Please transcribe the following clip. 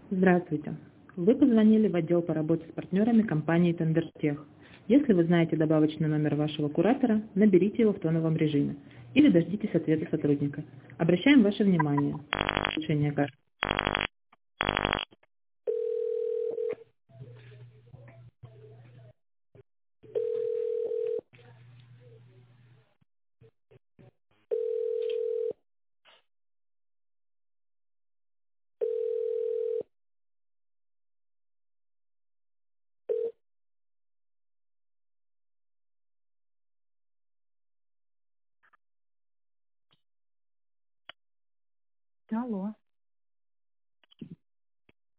Здравствуйте. Вы позвонили в отдел по работе с партнерами компании Тендертех. Если вы знаете добавочный номер вашего куратора, наберите его в тоновом режиме или дождитесь ответа сотрудника. Обращаем ваше внимание. Решение карты. Алло.